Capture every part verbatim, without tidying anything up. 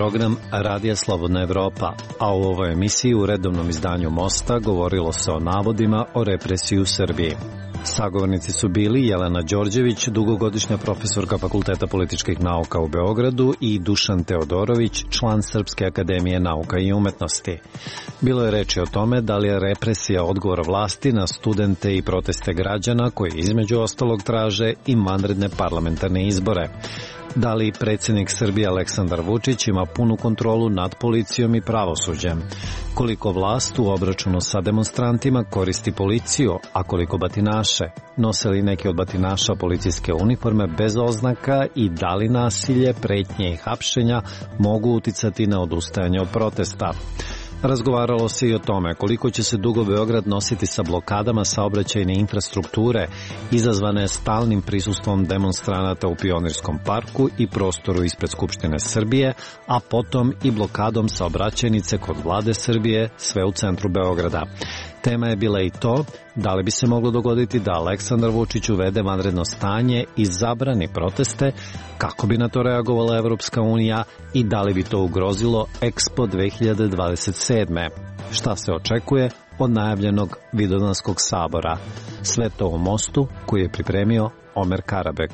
program Radija Slobodna Evropa, a u ovoj emisiji u redovnom izdanju Mosta govorilo se o navodima o represiji u Srbiji. Sagovornici su bili Jelena Đorđević, dugogodišnja profesorka Fakulteta političkih nauka u Beogradu, i Dušan Teodorović, član Srpske akademije nauka i umetnosti. Bilo je reči o tome da li je represija odgovor vlasti na studente i proteste građana koji između ostalog traže i vanredne parlamentarne izbore. Da li predsjednik Srbije Aleksandar Vučić ima punu kontrolu nad policijom i pravosuđem? Koliko vlast u obračunu sa demonstrantima koristi policiju, a koliko batinaše? Nose li neki od batinaša policijske uniforme bez oznaka i da li nasilje, pretnje i hapšenja mogu uticati na odustajanje od protesta? Razgovaralo se i o tome koliko će se dugo Beograd nositi sa blokadama saobraćajne infrastrukture izazvane stalnim prisustvom demonstranata u Pionirskom parku i prostoru ispred Skupštine Srbije, a potom i blokadom saobraćajnice kod Vlade Srbije, sve u centru Beograda. Tema je bila i to da li bi se moglo dogoditi da Aleksandar Vučić uvede vanredno stanje i zabrani proteste, kako bi na to reagovala Evropska unija i da li bi to ugrozilo Expo dve hiljade dvadeset sedme. Šta se očekuje od najavljenog Vidovdanskog sabora? Sve to u Mostu koji je pripremio Omer Karabek.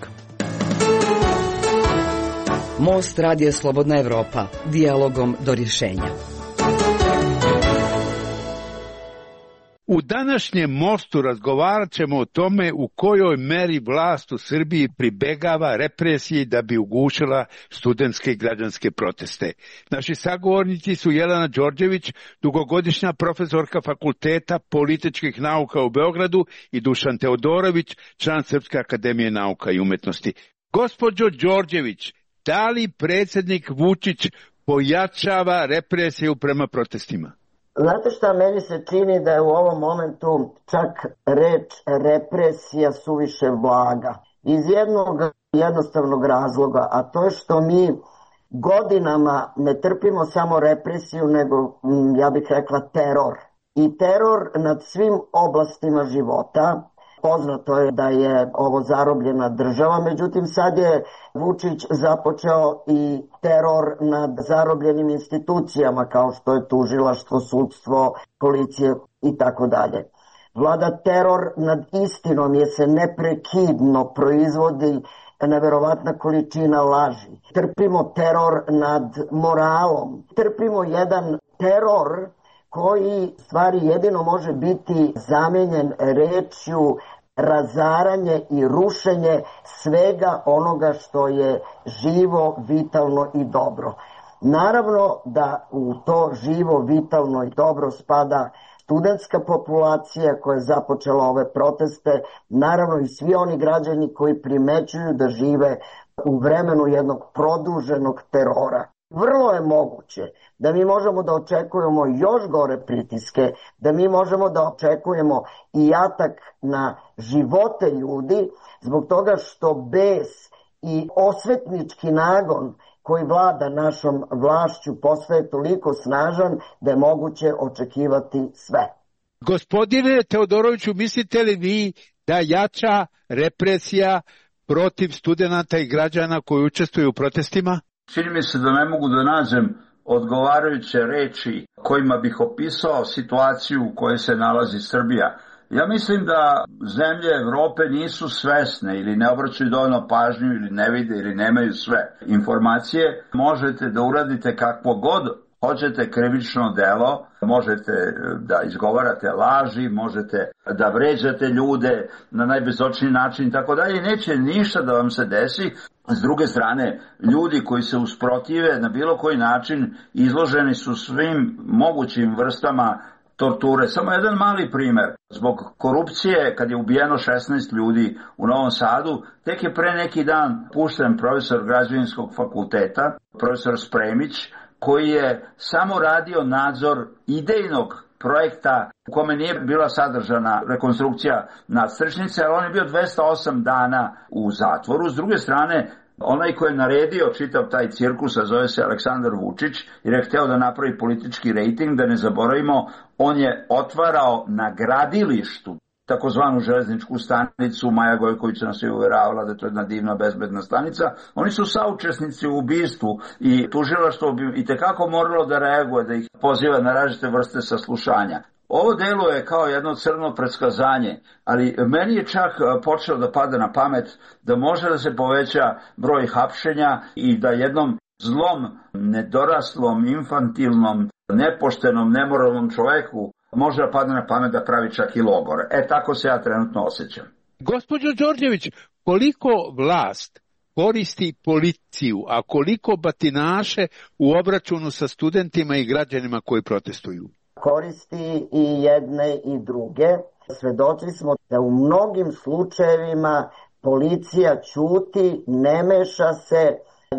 Most Radija Slobodna Evropa, dijalogom do rješenja. U današnjem Mostu razgovarat ćemo o tome u kojoj meri vlast u Srbiji pribegava represiji da bi ugušila studentske i građanske proteste. Naši sagovornici su Jelena Đorđević, dugogodišnja profesorka Fakulteta političkih nauka u Beogradu, i Dušan Teodorović, član Srpske akademije nauka i umetnosti. Gospođo Đorđević, da li predsjednik Vučić pojačava represiju prema protestima? Znate šta, meni se čini da je u ovom momentu čak reč represija suviše blaga. Iz jednog jednostavnog razloga, a to je što mi godinama ne trpimo samo represiju, nego, ja bih rekla, teror. I teror nad svim oblastima života. Poznato je da je ovo zarobljena država, međutim sad je Vučić započeo i teror nad zarobljenim institucijama kao što je tužilaštvo, sudstvo, policije i tako dalje. Vlada teror nad istinom jer se neprekidno proizvodi neverovatna količina laži. Trpimo teror nad moralom, trpimo jedan teror koji stvari jedino može biti zamijenjen rečju razaranje i rušenje svega onoga što je živo, vitalno i dobro. Naravno da u to živo, vitalno i dobro spada studentska populacija koja je započela ove proteste, naravno i svi oni građani koji primećuju da žive u vremenu jednog produženog terora. Vrlo je moguće da mi možemo da očekujemo još gore pritiske, da mi možemo da očekujemo i atak na živote ljudi, zbog toga što bes i osvetnički nagon koji vlada našom vlašću postaje toliko snažan da je moguće očekivati sve. Gospodine Teodoroviću, mislite li vi da jača represija protiv studenata i građana koji učestvuju u protestima? Čini mi se da ne mogu da nađem odgovarajuće reči kojima bih opisao situaciju u kojoj se nalazi Srbija. Ja mislim da zemlje Evrope nisu svesne ili ne obraćaju dovoljno pažnju ili ne vide ili nemaju sve informacije. Možete da uradite kakvo god hoćete krivično delo, možete da izgovarate laži, možete da vređate ljude na najbezočniji način i tako dalje. Neće ništa da vam se desi. S druge strane, ljudi koji se usprotive na bilo koji način izloženi su svim mogućim vrstama torture. Samo jedan mali primer. Zbog korupcije, kad je ubijeno šesnaest ljudi u Novom Sadu, tek je pre neki dan pušten profesor Građevinskog fakulteta, profesor Spremić, koji je samo radio nadzor idejnog projekta u kome nije bila sadržana rekonstrukcija nadstrešnice, ali on je bio dvesta osam dana u zatvoru. S druge strane, onaj koji je naredio čitav taj cirkus, a zove se Aleksandar Vučić, jer je hteo da napravi politički rejting, da ne zaboravimo, on je otvarao na gradilištu takozvanu železničku stanicu. Maja Gojković nas je uveravala da je to jedna divna bezbedna stanica. Oni su saučesnici u ubistvu i tužilaštvo bi i tekako moralo da reaguje, da ih poziva na različite vrste saslušanja. Ovo deluje kao jedno crno predskazanje, ali meni je čak počeo da pada na pamet da može da se poveća broj hapšenja i da jednom zlom, nedoraslom, infantilnom, nepoštenom, nemoralnom čoveku može da padne na pamet da pravi čak i logor. E, tako se ja trenutno osjećam. Gospođo Đorđević, koliko vlast koristi policiju, a koliko batinaše u obračunu sa studentima i građanima koji protestuju? Koristi i jedne i druge. Svedoci smo da u mnogim slučajevima policija ćuti, ne meša se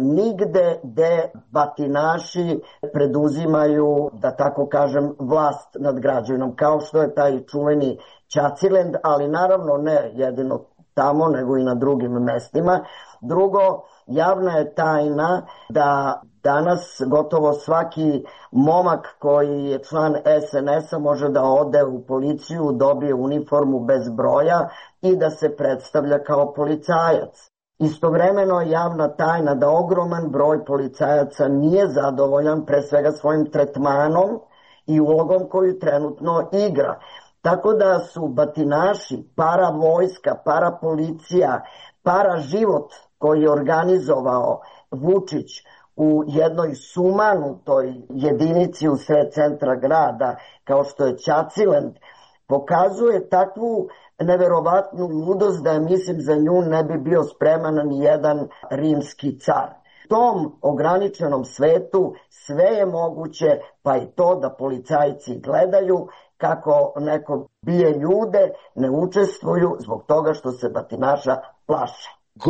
nigde gde batinaši preduzimaju, da tako kažem, vlast nad građanom, kao što je taj čuveni Ćacilend, ali naravno ne jedino tamo, nego i na drugim mestima. Drugo, javna je tajna da danas gotovo svaki momak koji je član es en es a može da ode u policiju, dobije uniformu bez broja i da se predstavlja kao policajac. Istovremeno je javna tajna da ogroman broj policajaca nije zadovoljan pre svega svojim tretmanom i ulogom koju trenutno igra. Tako da su batinaši, para vojska, para policija, para život koji je organizovao Vučić u jednoj sumanutoj jedinici u sred centra grada, kao što je Ćacilend, pokazuje takvu neverovatnu ludost da je, mislim, za nju ne bi bio spreman ni jedan rimski car. U tom ograničenom svetu sve je moguće, pa i to da policajci gledaju kako neko bije ljude, ne učestvuju zbog toga što se batinaša plaše.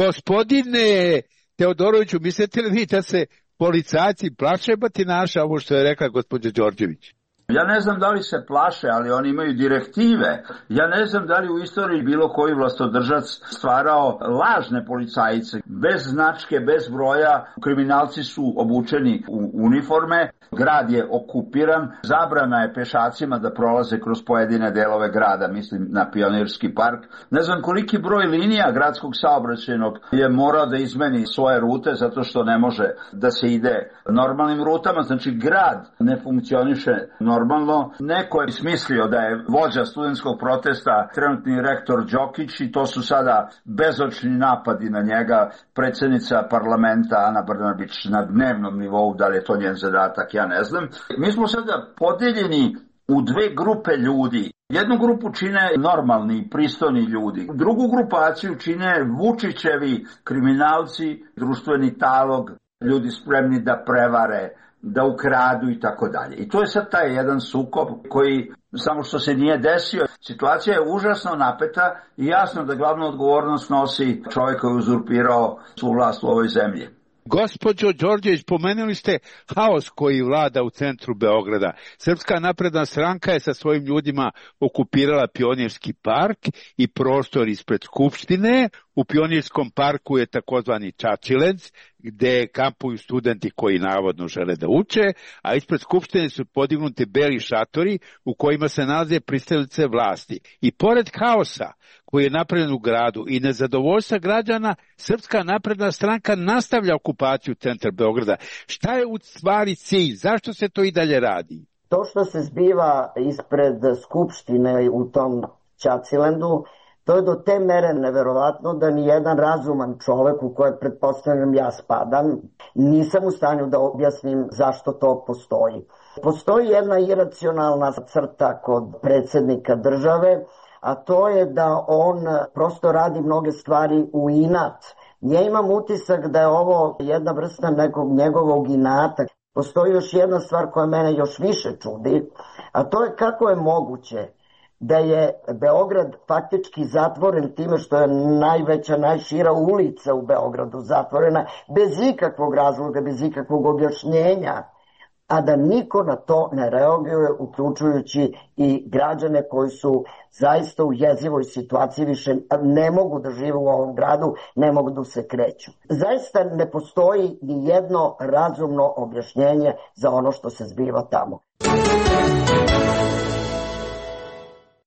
Gospodine Teodoroviću, mislite li vi da se policajci plaše batinaša, ovo što je rekla gospođa Đorđević? Ja ne znam da li se plaše, ali oni imaju direktive. Ja ne znam da li u istoriji bilo koji vlastodržac stvarao lažne policajce. Bez značke, bez broja, kriminalci su obučeni u uniforme, grad je okupiran, zabrana je pešacima da prolaze kroz pojedine delove grada, mislim na Pionirski park. Ne znam koliki broj linija gradskog saobraćajnog je morao da izmeni svoje rute zato što ne može da se ide normalnim rutama. Znači grad ne funkcioniše normalno. Normalno, neko je smislio da je vođa studentskog protesta trenutni rektor Đokić i to su sada bezočni napadi na njega. Predsjednica parlamenta Ana Brnabić na dnevnom nivou, da li je to njen zadatak, ja ne znam. Mi smo sada podeljeni u dve grupe ljudi. Jednu grupu čine normalni, pristojni ljudi. Drugu grupaciju čine Vučićevi kriminalci, društveni talog, ljudi spremni da prevare, da ukradu i tako dalje. I to je sad taj jedan sukob koji, samo što se nije desio, situacija je užasno napeta i jasno da glavnu odgovornost nosi čovjek koji je uzurpirao svu vlast u ovoj zemlji. Gospođo Đorđević, pomenuli ste haos koji vlada u centru Beograda. Srpska napredna stranka je sa svojim ljudima okupirala Pionirski park i prostor ispred Skupštine. U Pionirskom parku je takozvani Ćaćilend, gde kampuju studenti koji navodno žele da uče, a ispred Skupštine su podignuti beli šatori u kojima se nalaze pristalice vlasti. I pored haosa koji je napravljen u gradu i nezadovoljstva građana, Srpska napredna stranka nastavlja okupaciju centra Beograda. Šta je u stvari cilj? Zašto se to i dalje radi? To što se zbiva ispred Skupštine u tom Ćacilendu, to je do te mere neverovatno da ni jedan razuman čovek u koje pretpostavljam ja spadam, nisam u stanju da objasnim zašto to postoji. Postoji jedna iracionalna crta kod predsjednika države, a to je da on prosto radi mnoge stvari u inat. Ja imam utisak da je ovo jedna vrsta nekog njegovog inata. Postoji još jedna stvar koja mene još više čudi, a to je kako je moguće da je Beograd faktički zatvoren time što je najveća, najšira ulica u Beogradu zatvorena bez ikakvog razloga, bez ikakvog objašnjenja, a da niko na to ne reaguje, uključujući i građane koji su zaista u jezivoj situaciji, više ne mogu da žive u ovom gradu, ne mogu da se kreću. Zaista ne postoji ni jedno razumno objašnjenje za ono što se zbiva tamo.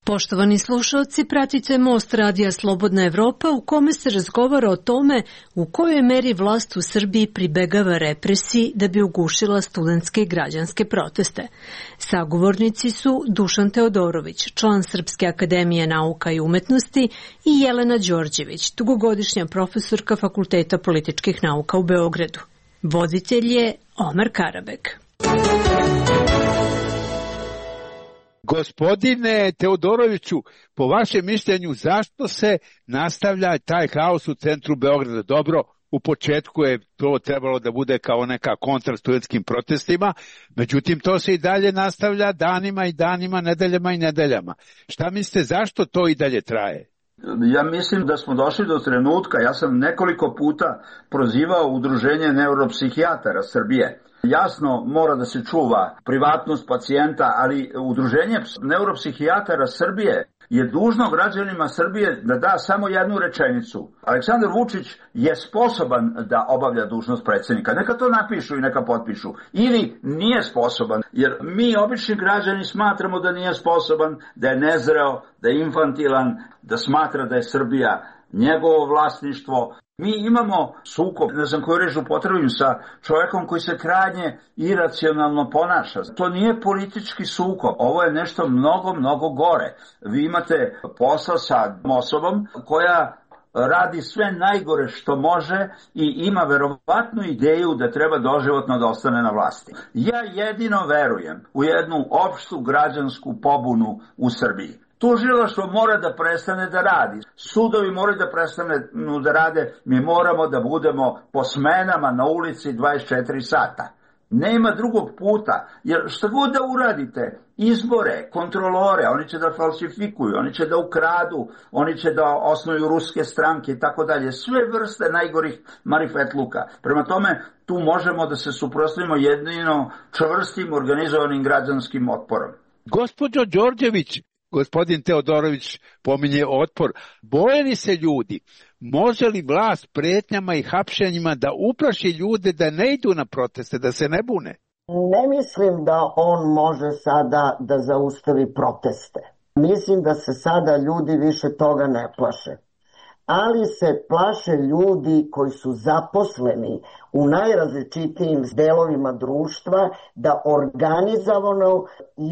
Poštovani slušalci, pratite Most radija Slobodna Evropa u kome se razgovara o tome u kojoj meri vlast u Srbiji pribegava represiji da bi ugušila studentske i građanske proteste. Sagovornici su Dušan Teodorović, član Srpske akademije nauka i umetnosti, i Jelena Đorđević, dugogodišnja profesorka Fakulteta političkih nauka u Beogradu. Voditelj je Omar Karabek. Gospodine Teodoroviću, po vašem mišljenju, zašto se nastavlja taj haos u centru Beograda? Dobro, u početku je to trebalo da bude kao neka kontra studentskim protestima, međutim to se i dalje nastavlja danima i danima, nedeljama i nedeljama. Šta mislite, zašto to i dalje traje? Ja mislim da smo došli do trenutka, ja sam nekoliko puta prozivao Udruženje neuropsihijatara Srbije. Jasno, mora da se čuva privatnost pacijenta, ali Udruženje neuropsihijatara Srbije je dužno građanima Srbije da da samo jednu rečenicu. Aleksandar Vučić je sposoban da obavlja dužnost predsjednika. Neka to napišu i neka potpišu. Ili nije sposoban, jer mi obični građani smatramo da nije sposoban, da je nezreo, da je infantilan, da smatra da je Srbija njegovo vlasništvo. Mi imamo sukob, ne znam koju reč upotrebim, sa čovjekom koji se krajnje iracionalno ponaša. To nije politički sukob, ovo je nešto mnogo, mnogo gore. Vi imate posla sa osobom koja radi sve najgore što može i ima verovatnu ideju da treba doživotno da ostane na vlasti. Ja jedino verujem u jednu opštu građansku pobunu u Srbiji. Tužilaštvo mora da prestane da radi. Sudovi moraju da prestane da rade. Mi moramo da budemo po smenama na ulici dvadeset četiri sata. Nema drugog puta, jer šta god da uradite, izbore, kontrolore, oni će da falsifikuju, oni će da ukradu, oni će da osnuju ruske stranke i tako dalje. Sve vrste najgorih marifetluka. Prema tome, tu možemo da se suprotstavimo jedino čvrstim organizovanim građanskim otporom. Gospođo Đorđević, gospodin Teodorović pominje otpor. Boje li se ljudi? Može li vlast pretnjama i hapšenjima da uplaši ljude da ne idu na proteste, da se ne bune? Ne mislim da on može sada da zaustavi proteste. Mislim da se sada ljudi više toga ne plaše. Ali se plaše ljudi koji su zaposleni u najrazličitijim delovima društva da organizovano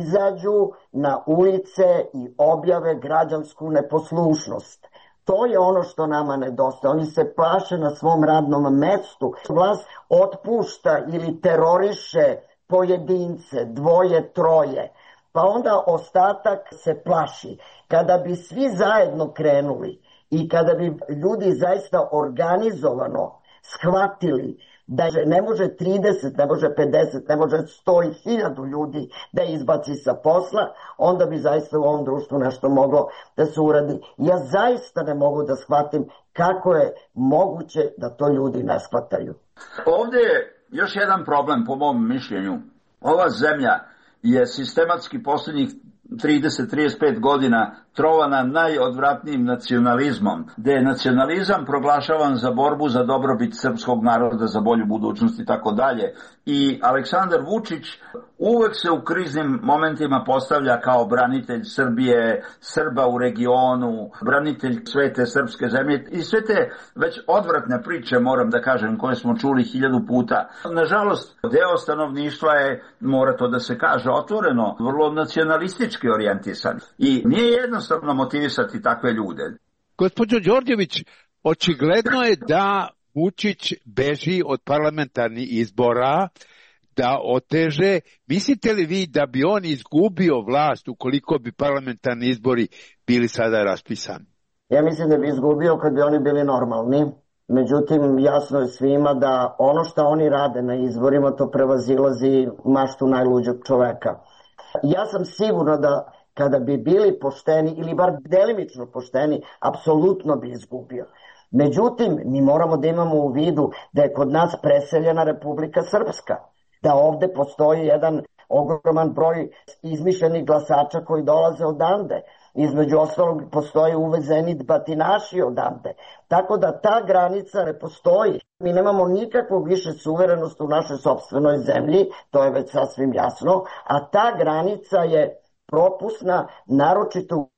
izađu na ulice i objave građansku neposlušnost. To je ono što nama nedostaje. Oni se plaše na svom radnom mestu. Vlast otpušta ili teroriše pojedince, dvoje, troje. Pa onda ostatak se plaši. Kada bi svi zajedno krenuli i kada bi ljudi zaista organizovano shvatili da ne može trideset, ne može pedeset, ne može sto i hiljadu ljudi da izbaci sa posla, onda bi zaista u ovom društvu nešto moglo da se uradi. Ja zaista ne mogu da shvatim kako je moguće da to ljudi ne shvataju. Ovdje je još jedan problem po mom mišljenju. Ova zemlja je sistematski posljednjih trideset do trideset pet godina trovana najodvratnijim nacionalizmom, gde je nacionalizam proglašavan za borbu za dobrobit srpskog naroda, za bolju budućnost i tako dalje. I Aleksandar Vučić uvek se u kriznim momentima postavlja kao branitelj Srbije, Srba u regionu, branitelj svete srpske zemlje i sve te već odvratne priče, moram da kažem, koje smo čuli hiljadu puta. Nažalost, deo stanovništva je, mora to da se kaže otvoreno, vrlo nacionalistički orijentisan i nije jednostavno motivisati takve ljude. Gospođo Đorđević, očigledno je da Vučić beži od parlamentarnih izbora, da oteže. Mislite li vi da bi on izgubio vlast ukoliko bi parlamentarni izbori bili sada raspisani? Ja mislim da bi izgubio kad bi oni bili normalni. Međutim, jasno je svima da ono što oni rade na izborima to prevazilazi maštu najluđeg čoveka. Ja sam sigurna da kada bi bili pošteni ili bar delimično pošteni, apsolutno bi izgubio. Međutim, mi moramo da imamo u vidu da je kod nas preseljena Republika Srpska, da ovde postoji jedan ogroman broj izmišljenih glasača koji dolaze odande. Između ostalog postoje uvezeni batinaši odande. Tako da ta granica ne postoji. Mi nemamo nikakvu više suverenost u našoj sopstvenoj zemlji, to je već sasvim jasno, a ta granica je propusna, naročito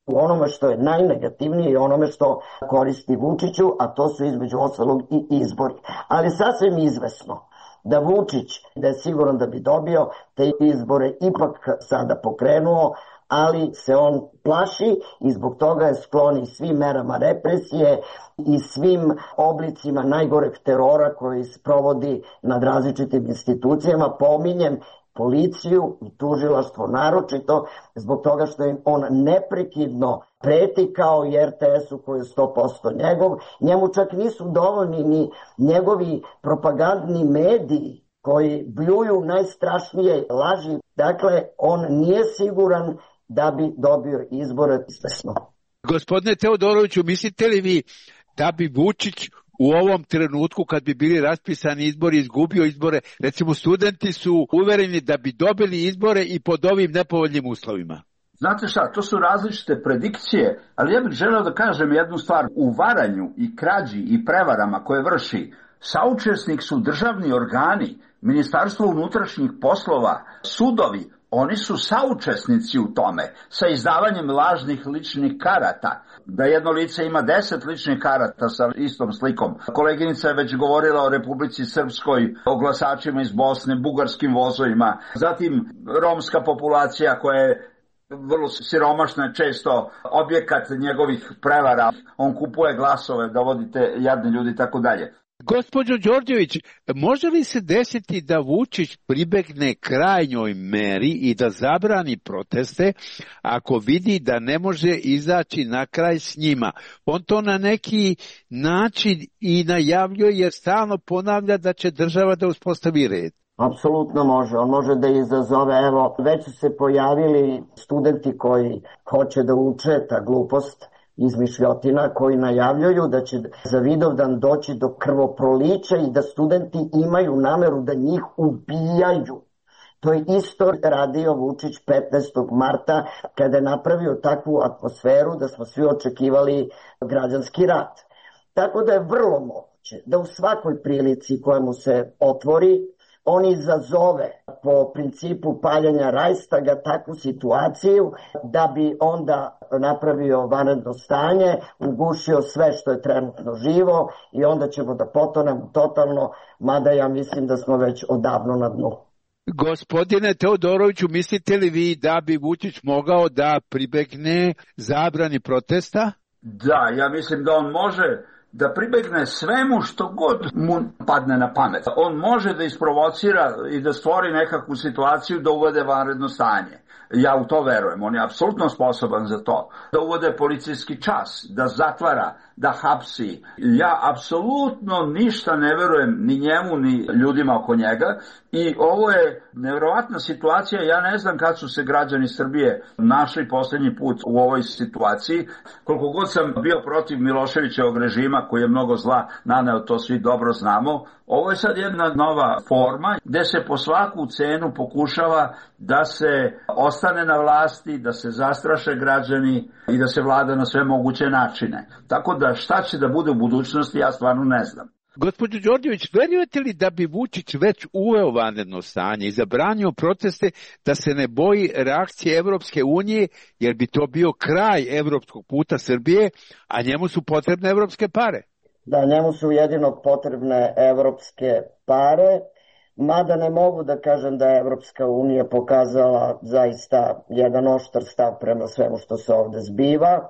u onome što je najnegativnije i onome što koristi Vučiću, a to su između ostalog i izbori. Ali sasvim izvesno da Vučić, da je siguran da bi dobio te izbore, ipak sada pokrenuo, ali se on plaši i zbog toga je sklon i svim merama represije i svim oblicima najgoreg terora koji se provodi nad različitim institucijama, pominjem policiju i tužilaštvo naročito, zbog toga što im on neprekidno preti kao i er te esu koji je sto posto njegov. Njemu čak nisu dovoljni ni njegovi propagandni mediji koji bljuju najstrašnije laži. Dakle, on nije siguran da bi dobio izbore izvesno. Gospodine Teodoroviću, mislite li vi da bi Vučić u ovom trenutku kad bi bili raspisani izbori izgubio izbore? Recimo, studenti su uvereni da bi dobili izbore i pod ovim nepovoljnim uslovima. Znate šta, to su različite predikcije, ali ja bih želeo da kažem jednu stvar. U varanju i krađi i prevarama koje vrši saučesnik su državni organi, Ministarstvo unutrašnjih poslova, sudovi. Oni su saučesnici u tome sa izdavanjem lažnih ličnih karata. Da jedno lice ima deset ličnih karata sa istom slikom. Koleginica je već govorila o Republici Srpskoj, o glasačima iz Bosne, bugarskim vozovima. Zatim romska populacija koja je vrlo siromašna, često objekat njegovih prevara. On kupuje glasove, dovodite jadni ljudi i tako dalje. Gospođo Đorđević, može li se desiti da Vučić pribegne krajnjoj meri i da zabrani proteste ako vidi da ne može izaći na kraj s njima? On to na neki način i najavljuje jer stalno ponavlja da će država da uspostavi red. Apsolutno može. On može da izazove, evo, već su se pojavili studenti koji hoće da uče ta glupost, izmišljotina, koji najavljuju da će za Vidovdan doći do krvoprolića i da studenti imaju nameru da njih ubijaju. To je isto radio Vučić petnaestog marta kada je napravio takvu atmosferu da smo svi očekivali građanski rat. Tako da je vrlo moguće da u svakoj prilici koja mu se otvori on izazove po principu paljenja Rajstaga takvu situaciju da bi onda napravio vanredno stanje, ugušio sve što je trenutno živo i onda ćemo da potonemo totalno, mada ja mislim da smo već odavno na dnu. Gospodine Teodoroviću, mislite li vi da bi Vučić mogao da pribegne zabrani protesta? Da, ja mislim da on može da pribegne svemu što god mu padne na pamet. On može da isprovocira i da stvori nekakvu situaciju da uvode vanredno stanje. Ja u to verujem, on je apsolutno sposoban za to. Da uvode policijski čas, da zatvara, da hapsi. Ja apsolutno ništa ne verujem ni njemu, ni ljudima oko njega. I ovo je nevjerovatna situacija. Ja ne znam kad su se građani Srbije našli posljednji put u ovoj situaciji. Koliko god sam bio protiv Miloševićevog režima, koji je mnogo zla naneo, to svi dobro znamo, ovo je sad jedna nova forma gde se po svaku cenu pokušava da se ostane na vlasti, da se zastraše građani i da se vlada na sve moguće načine. Tako da šta će da bude u budućnosti, ja stvarno ne znam. Gospođo Đorđević, verujete li da bi Vučić već uveo vanredno stanje i zabranio proteste, da se ne boji reakcije Evropske unije, jer bi to bio kraj evropskog puta Srbije, a njemu su potrebne evropske pare? Da, njemu su jedino potrebne evropske pare, mada ne mogu da kažem da je Evropska unija pokazala zaista jedan oštar stav prema svemu što se ovde zbiva.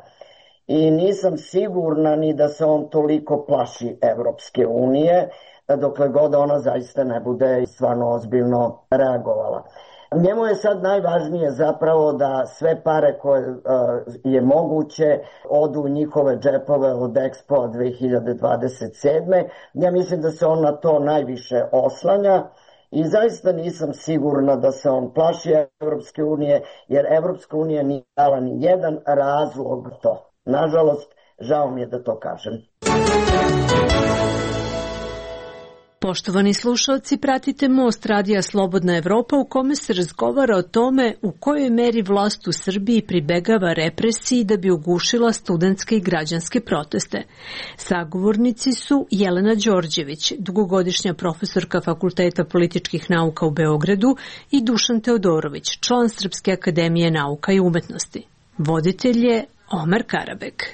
I nisam sigurna ni da se on toliko plaši Evropske unije, dokle god ona zaista ne bude stvarno ozbiljno reagovala. Njemu je sad najvažnije zapravo da sve pare koje uh, je moguće odu u njihove džepove od Expo dve hiljade dvadeset sedme. Ja mislim da se on na to najviše oslanja. I zaista nisam sigurna da se on plaši Evropske unije, jer Evropska unija nije dala ni jedan razlog to. Nažalost, žao mi je da to kažem. Poštovani slušalci, pratite Most radija Slobodna Evropa u kome se razgovara o tome u kojoj meri vlast u Srbiji pribegava represiji da bi ugušila studentske i građanske proteste. Sagovornici su Jelena Đorđević, dugogodišnja profesorka Fakulteta političkih nauka u Beogradu, i Dušan Teodorović, član Srpske akademije nauka i umetnosti. Voditelj je Omer Karabek.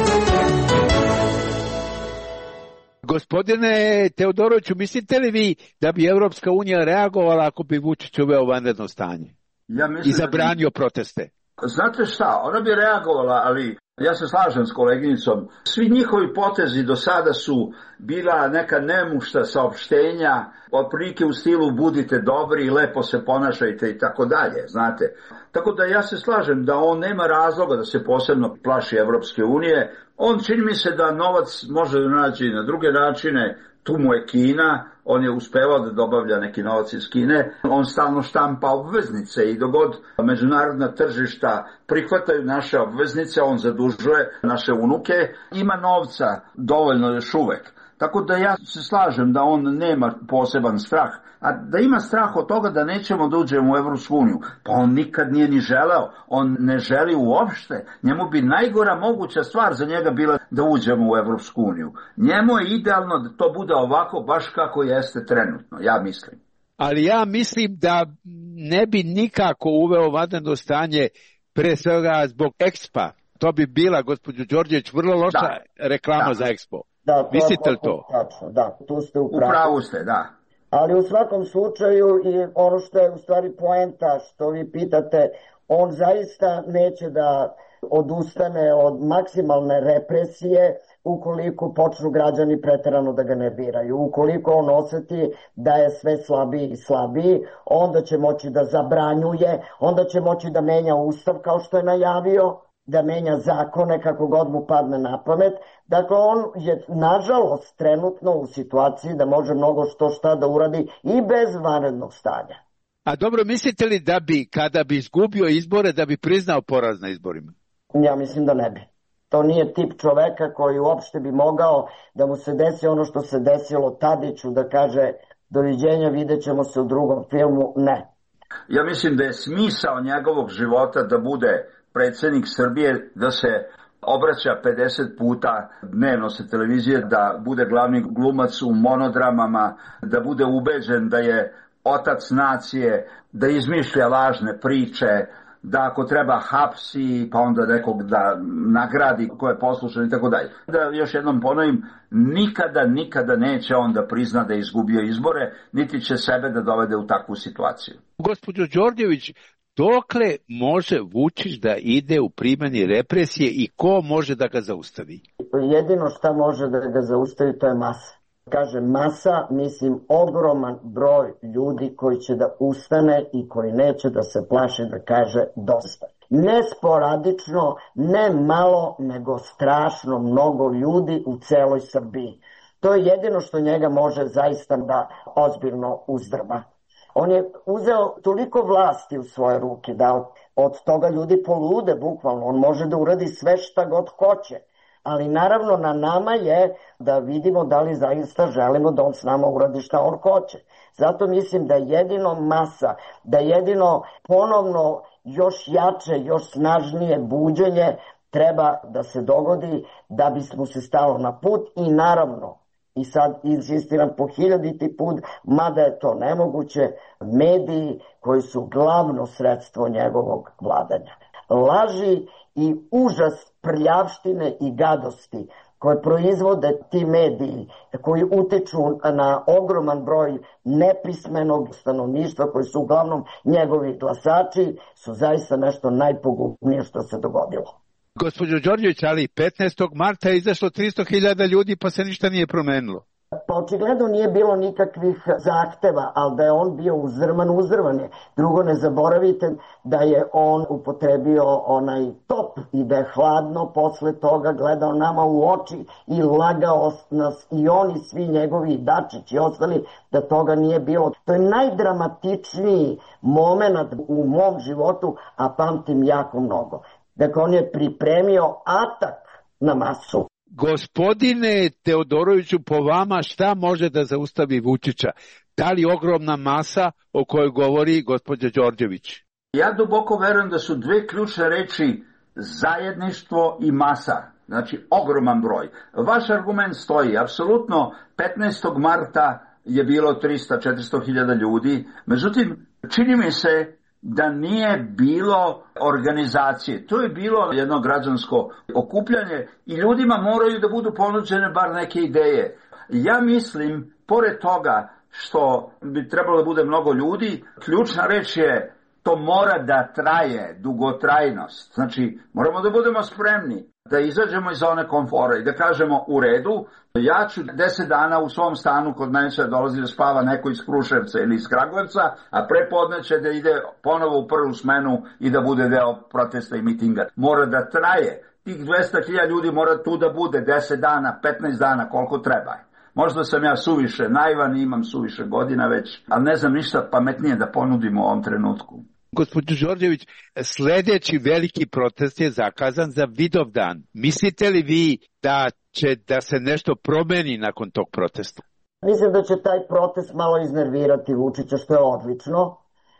Gospodine Teodoroviću, mislite li vi da bi Evropska unija reagovala ako bi Vučić uveo vanredno stanje ja mislim i zabranio da bi... proteste? Znate šta, ona bi reagovala, ali ja se slažem s koleginicom. Svi njihovi potezi do sada su bila neka nemušta saopštenja, otprilike u stilu budite dobri i lepo se ponašajte i tako dalje, znate. Tako da ja se slažem da on nema razloga da se posebno plaši Evropske unije. On čini mi se da novac može da nađe na druge načine. Tu mu je Kina, on je uspevao da dobavlja neki novac iz Kine, on stalno štampa obveznice i dogod međunarodna tržišta prihvataju naše obveznice, on zadužuje naše unuke, ima novca dovoljno još uvek. Tako da ja se slažem da on nema poseban strah, a da ima strah od toga da nećemo da uđemo u Evropsku uniju, pa on nikad nije ni želeo, on ne želi uopšte, njemu bi najgora moguća stvar za njega bila da uđemo u Evropsku uniju. Njemu je idealno da to bude ovako baš kako jeste trenutno, ja mislim. Ali ja mislim da ne bi nikako uveo vanredno stanje, pre svega zbog Expa. To bi bila, gospođo Đorđević, vrlo loša da. reklama da. za Expo. Da, to mislite li to? Tačno, da, tu ste u pravu. U pravu ste, da. Ali u svakom slučaju, i ono što je u stvari poenta, što vi pitate, on zaista neće da odustane od maksimalne represije ukoliko počnu građani preterano da ga nerviraju. Ukoliko on oseti da je sve slabiji i slabiji, onda će moći da zabranjuje, onda će moći da menja ustav kao što je najavio, da menja zakone kako god mu padne na pamet. Dakle, on je nažalost trenutno u situaciji da može mnogo što šta da uradi i bez vanrednog stanja. A dobro, mislite li da bi, kada bi izgubio izbore, da bi priznao poraz na izborima? Ja mislim da ne bi. To nije tip čoveka koji uopšte bi mogao da mu se desi ono što se desilo Tadiću, da kaže doviđenja, vidjet ćemo se u drugom filmu. Ne. Ja mislim da je smisao njegovog života da bude predsjednik Srbije, da se obraća pedeset puta dnevno sa televizije, da bude glavni glumac u monodramama, da bude ubeđen da je otac nacije, da izmišlja lažne priče, da ako treba hapsi, pa onda nekog da nagradi ko je poslušan i tako dalje. Da još jednom ponovim, nikada, nikada neće on da prizna da je izgubio izbore, niti će sebe da dovede u takvu situaciju. Gospođo Đorđević, dokle može Vučić da ide u primjeni represije i ko može da ga zaustavi? Jedino šta može da ga zaustavi, to je masa. Kaže masa, mislim ogroman broj ljudi koji će da ustane i koji neće da se plaši da kaže dosta. Ne sporadično, ne malo, nego strašno mnogo ljudi u celoj Srbiji. To je jedino što njega može zaista da ozbiljno uzdrma. On je uzeo toliko vlasti u svoje ruke da od toga ljudi polude bukvalno. On može da uradi sve šta god hoće. Ali naravno na nama je da vidimo da li zaista želimo da on s nama uradi šta on hoće. Zato mislim da jedino masa, da jedino ponovno još jače, još snažnije buđenje treba da se dogodi da bismo se stalo na put i naravno, i sad insistiram po hiljaditi put, mada je to nemoguće, mediji koji su glavno sredstvo njegovog vladanja. Laži i užas prljavštine i gadosti koje proizvode ti mediji, koji utiču na ogroman broj nepismenog stanovništva, koji su uglavnom njegovi glasači, su zaista nešto najpogubnije što se dogodilo. Gospođo Đorđević, ali petnaestog marta je izašlo tristo hiljada ljudi pa se ništa nije promenilo. Pa očigledno nije bilo nikakvih zahteva, ali da je on bio uzdrman, uzdrman je. Drugo, ne zaboravite da je on upotrebio onaj top i da je hladno posle toga gledao nama u oči i lagao nas i oni svi njegovi Dačić i ostali da toga nije bilo. To je najdramatičniji moment u mom životu, a pamtim jako mnogo. Dakle, on je pripremio atak na masu. Gospodine Teodoroviću, po vama šta može da zaustavi Vučića? Da li ogromna masa o kojoj govori gospođa Đorđević? Ja duboko verujem da su dve ključne reči zajedništvo i masa. Znači, ogroman broj. Vaš argument stoji. Apsolutno, petnaestog marta je bilo tristo do četiristo hiljada ljudi. Međutim, čini mi se da nije bilo organizacije. To je bilo jedno građansko okupljanje i ljudima moraju da budu ponuđene bar neke ideje. Ja mislim, pored toga što bi trebalo da bude mnogo ljudi, ključna reč je to mora da traje, dugotrajnost. Znači, moramo da budemo spremni da izađemo iz zone komfora i da kažemo u redu, ja ću deset dana u svom stanu kod mene će dolazi da spava neko iz Kruševca ili iz Kragujevca, a prepodne će da ide ponovo u prvu smenu i da bude deo protesta i mitinga. Mora da traje. Tih dvesta hiljada ljudi mora tu da bude deset dana, petnaest dana, koliko treba. Možda sam ja suviše naivan, imam suviše godina već, ali ne znam ništa pametnije da ponudim u ovom trenutku. Gospođo Đorđević, sljedeći veliki protest je zakazan za Vidovdan. Mislite li vi da će da se nešto promeni nakon tog protesta? Mislim da će taj protest malo iznervirati Vučića, što je odlično.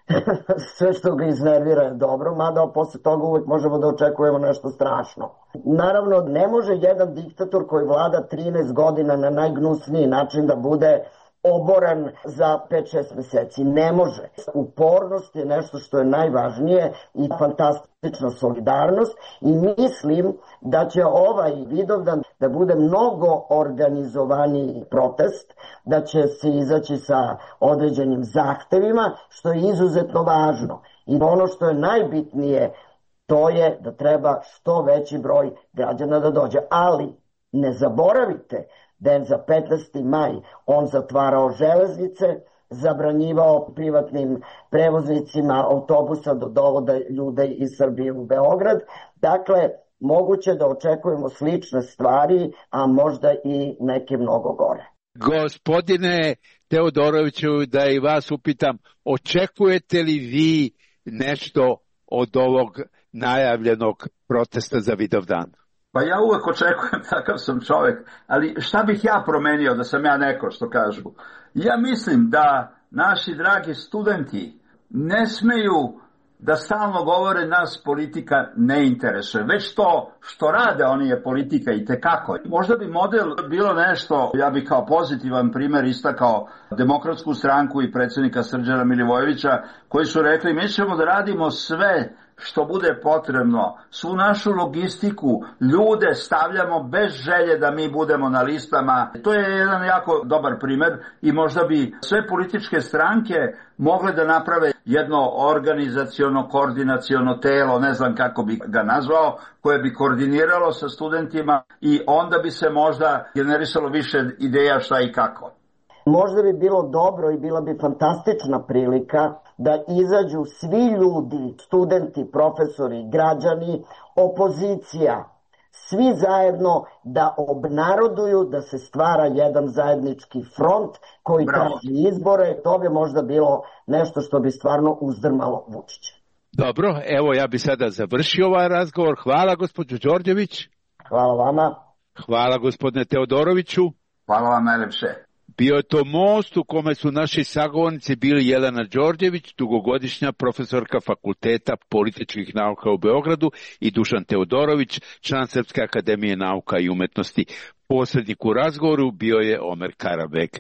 Sve što ga iznervira je dobro, mada posle toga uvijek možemo da očekujemo nešto strašno. Naravno, ne može jedan diktator koji vlada trinaest godina na najgnusniji način da bude oboran za pet šest meseci. Ne može. Upornost je nešto što je najvažnije i fantastična solidarnost i mislim da će ovaj Vidovdan da bude mnogo organizovaniji protest, da će se izaći sa određenim zahtevima, što je izuzetno važno. I ono što je najbitnije, to je da treba što veći broj građana da dođe. Ali ne zaboravite da je za petnaesti maj on zatvarao železnice, zabranjivao privatnim prevoznicima autobusa da dovode ljude iz Srbije u Beograd. Dakle, moguće da očekujemo slične stvari, a možda i neke mnogo gore. Gospodine Teodoroviću, da i vas upitam, očekujete li vi nešto od ovog najavljenog protesta za Vidovdan? Pa ja uvek očekujem, takav sam čovjek, ali šta bih ja promenio da sam ja neko, što kažu? Ja mislim da naši dragi studenti ne smeju da stalno govore nas politika ne interesuje, već to što rade oni je politika i tekako. Možda bi model bilo nešto, ja bih kao pozitivan primjer istakao Demokratsku stranku i predsjednika Srđana Milivojevića, koji su rekli mi ćemo da radimo sve što bude potrebno, svu našu logistiku, ljude stavljamo bez želje da mi budemo na listama. To je jedan jako dobar primjer i možda bi sve političke stranke mogle da naprave jedno organizaciono, koordinaciono telo, ne znam kako bi ga nazvao, koje bi koordiniralo sa studentima i onda bi se možda generisalo više ideja šta i kako. Možda bi bilo dobro i bila bi fantastična prilika da izađu svi ljudi, studenti, profesori, građani, opozicija, svi zajedno da obnaroduju da se stvara jedan zajednički front koji traži izbore. To bi možda bilo nešto što bi stvarno uzdrmalo Vučića. Dobro, evo ja bi sada završio ovaj razgovor. Hvala gospođo Đorđević. Hvala vama. Hvala gospodine Teodoroviću. Hvala vam najlepše. Bio je to most u kome su naši sagovornici bili Jelena Đorđević, dugogodišnja profesorka Fakulteta političkih nauka u Beogradu, i Dušan Teodorović, član Srpske akademije nauka i umetnosti. Posrednik u razgovoru bio je Omer Karabek.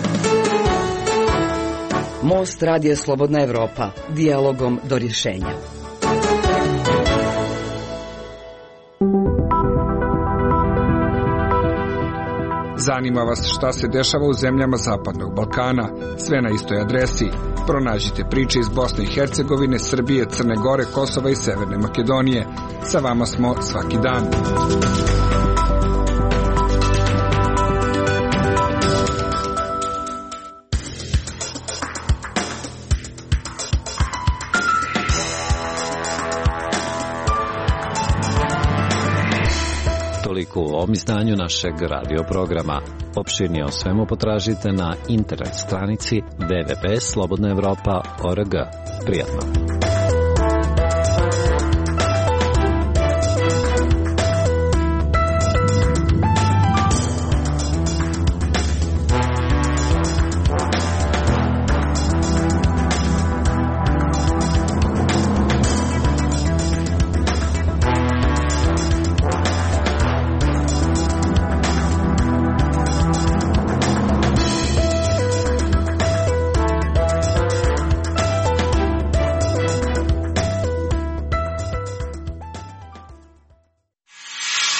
Most radija Slobodna Evropa, dijalogom do rješenja. Zanima vas šta se dešava u zemljama Zapadnog Balkana? Sve na istoj adresi. Pronađite priče iz Bosne i Hercegovine, Srbije, Crne Gore, Kosova i Severne Makedonije. Sa vama smo svaki dan. Toliko u ovom izdanju našeg radio programa. Opširnije o svemu potražite na internet stranici w w w tačka slobodna evropa tačka org. Prijatno.